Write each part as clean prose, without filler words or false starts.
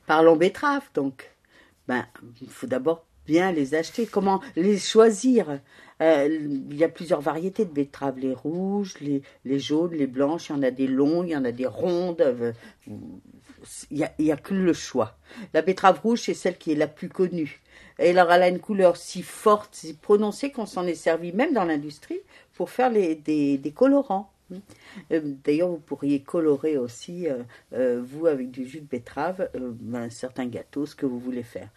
Parlons betteraves, donc. Ben, il faut d'abord bien les acheter. Comment les choisir? Il y a plusieurs variétés de betteraves. Les rouges, les jaunes, les blanches. Il y en a des longues, il y en a des rondes. Il y a que le choix. La betterave rouge, c'est celle qui est la plus connue. Et alors, elle a une couleur si forte, si prononcée qu'on s'en est servi même dans l'industrie pour faire des colorants. D'ailleurs, vous pourriez colorer aussi, vous, avec du jus de betterave, un certain gâteau, ce que vous voulez faire.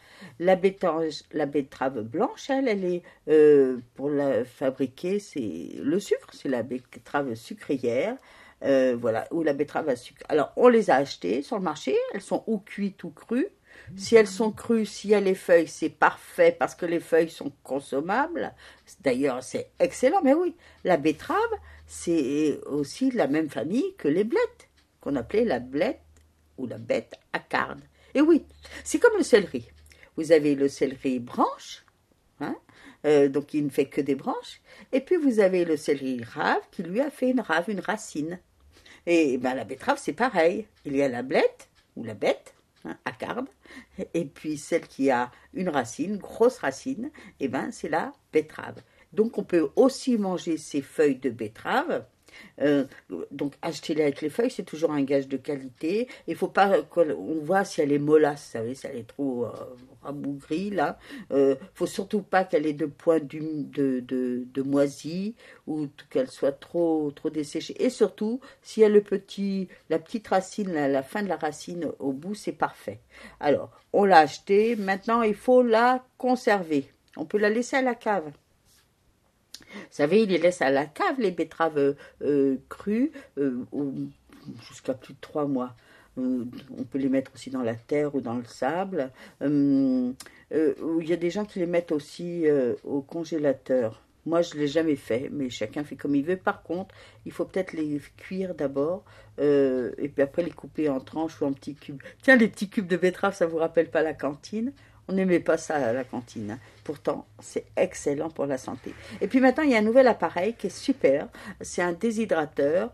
La betterave blanche, elle est, pour la fabriquer, c'est le sucre, c'est la betterave sucrière. Voilà, ou la betterave à sucre. Alors, on les a achetées sur le marché, elles sont ou cuites ou crues. Si elles sont crues, s'il y a les feuilles, c'est parfait parce que les feuilles sont consommables. D'ailleurs, c'est excellent. Mais oui, la betterave, c'est aussi de la même famille que les blettes, qu'on appelait la blette ou la bête à carne. Et oui, c'est comme le céleri. Vous avez le céleri branche, hein, donc il ne fait que des branches. Et puis vous avez le céleri rave qui lui a fait une rave, une racine. Et ben, la betterave, c'est pareil. Il y a la blette ou la bête, hein, à carbe, et puis celle qui a une racine, grosse racine, et ben, c'est la betterave. Donc on peut aussi manger ces feuilles de betterave. Euh, donc acheter-les avec les feuilles, c'est toujours un gage de qualité. Il faut pas qu'on voit si elle est mollasse, vous savez, si elle est trop rabougrie là. Faut surtout pas qu'elle ait de points de moisi ou qu'elle soit trop desséchée. Et surtout, si elle a la petite racine, la fin de la racine au bout, c'est parfait. Alors, on l'a achetée. Maintenant, il faut la conserver. On peut la laisser à la cave. Vous savez, ils les laissent à la cave, les betteraves crues, jusqu'à plus de 3 mois. On peut les mettre aussi dans la terre ou dans le sable. Il y a des gens qui les mettent aussi au congélateur. Moi, je ne l'ai jamais fait, mais chacun fait comme il veut. Par contre, il faut peut-être les cuire d'abord, et puis après les couper en tranches ou en petits cubes. Tiens, les petits cubes de betterave, ça ne vous rappelle pas la cantine? On n'aimait pas ça à la cantine, hein. Pourtant, c'est excellent pour la santé. Et puis maintenant, il y a un nouvel appareil qui est super. C'est un déshydrateur.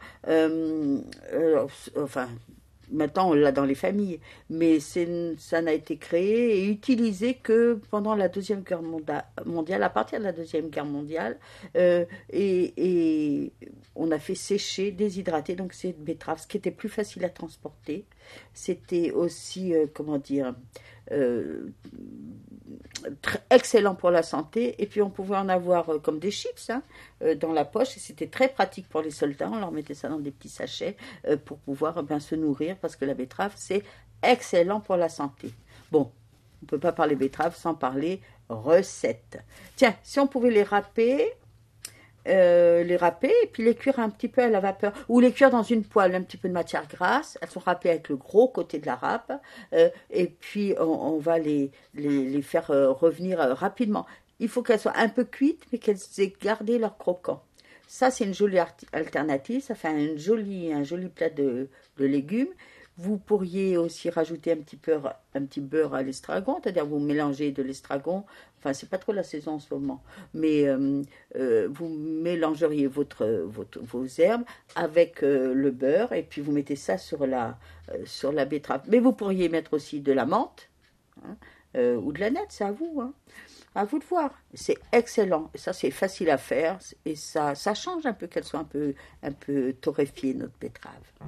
Enfin, maintenant, on l'a dans les familles. Mais ça n'a été créé et utilisé que pendant la Deuxième Guerre mondiale, à partir de la Deuxième Guerre mondiale. Et on a fait sécher, déshydrater, donc c'est de betterave, ce qui était plus facile à transporter. C'était aussi, comment dire, excellent pour la santé. Et puis on pouvait en avoir comme des chips, hein, dans la poche. Et c'était très pratique pour les soldats. On leur mettait ça dans des petits sachets pour pouvoir bien se nourrir, parce que la betterave, c'est excellent pour la santé. Bon, on ne peut pas parler betterave sans parler recettes. Tiens, si on pouvait les râper et puis les cuire un petit peu à la vapeur, ou les cuire dans une poêle, un petit peu de matière grasse. Elles sont râpées avec le gros côté de la râpe, et puis on va les faire revenir rapidement. Il faut qu'elles soient un peu cuites, mais qu'elles aient gardé leur croquant. Ça, c'est une jolie alternative. Ça fait un joli plat de légumes. Vous pourriez aussi rajouter un petit beurre à l'estragon, c'est-à-dire vous mélangez de l'estragon. Enfin, c'est pas trop la saison en ce moment, mais vous mélangeriez vos herbes avec le beurre, et puis vous mettez ça sur la betterave. Mais vous pourriez mettre aussi de la menthe, hein, ou de la nette, c'est à vous, hein. À vous de voir. C'est excellent. Et ça, c'est facile à faire, et ça change un peu, qu'elle soit un peu torréfiée, notre betterave.